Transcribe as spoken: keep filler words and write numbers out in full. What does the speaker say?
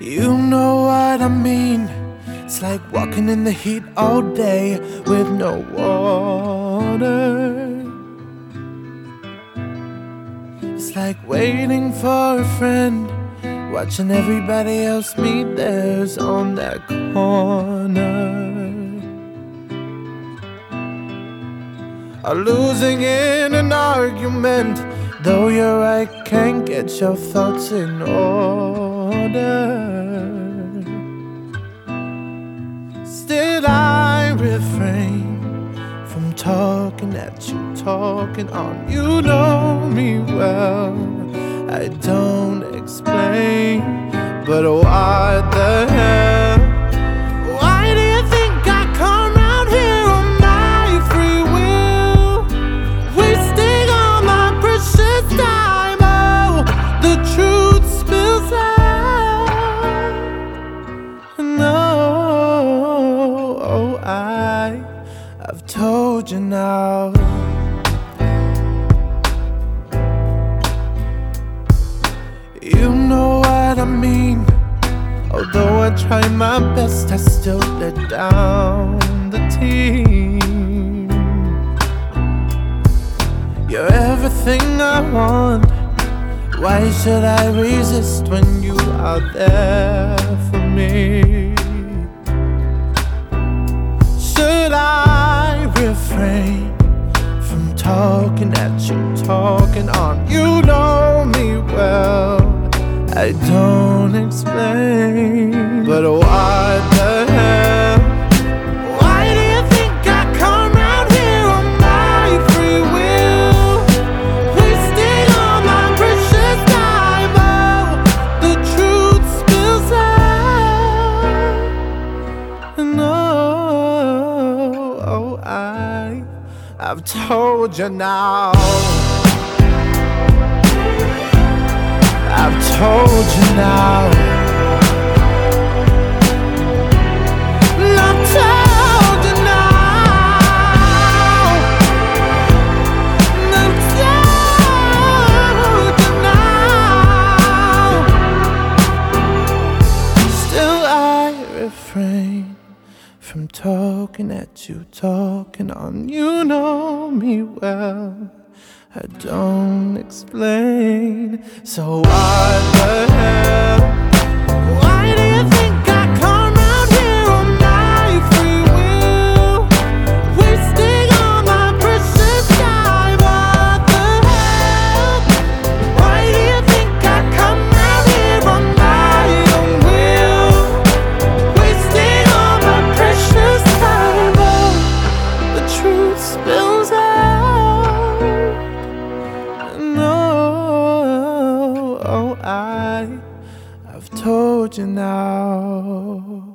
You know what I mean. It's like walking in the heat all day with no water. It's like waiting for a friend, watching everybody else meet theirs on that corner. Or losing in an argument, though you're right, can't get your thoughts in order. Still I refrain from talking at you, talking on. You know me well, I don't explain, but what the hell? Why do you think I come round here on my free will, wasting all my precious time? Oh, the truth spills out. No, oh, I, I've told you now. You know what I mean. Although I try my best, I still let down the team. You're everything I want. Why should I resist when you are there for me? Should I refrain from talking at you, talking on? You know me well, I don't explain, but what the hell? Why do you think I come round here on my free will, wasting all my precious time? Oh, the truth spills out. No, oh, I, I've told you now. I've told you now. I've told you now. I've told you now. Still I refrain from talking at you, talking on. You know me well, I don't explain. So what the hell? Why do you think I come round here on my free will, wasting all my precious time? What the hell? Why do you think I come round here on my own will, wasting all my precious time? Oh, the truth spills out. Oh, I, I've told you now.